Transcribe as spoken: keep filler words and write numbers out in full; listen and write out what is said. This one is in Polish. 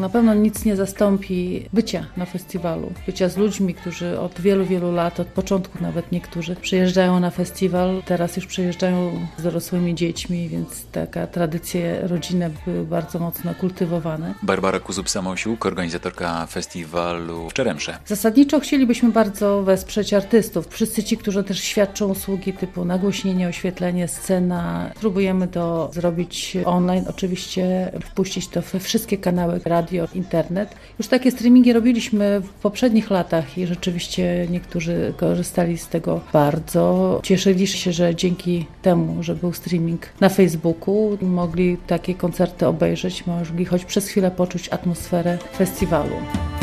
na pewno nic nie zastąpi bycia na festiwalu, bycia z ludźmi, którzy od wielu, wielu lat, od początku nawet niektórzy przyjeżdżają na festiwal, teraz już przyjeżdżają z dorosłymi dziećmi, więc taka tradycje rodzinne były bardzo mocno kultywowane. Barbara Kuzub-Samosiuk, organizatorka festiwalu w Czeremsze. Zasadniczo chcielibyśmy bardzo wesprzeć artystów. Wszyscy ci, którzy też świadczą usługi typu nagłośnienie, oświetlenie, scena. Próbujemy to zrobić online, oczywiście wpuścić to we wszystkie kanały, radio, internet. Już takie streamingi robiliśmy w poprzednich latach i rzeczywiście niektórzy korzystali z tego bardzo. Cieszyli się, że dzięki temu, że był streaming na Facebooku, mogli takie koncerty obejrzeć, mogli choć przez chwilę poczuć atmosferę festiwalu.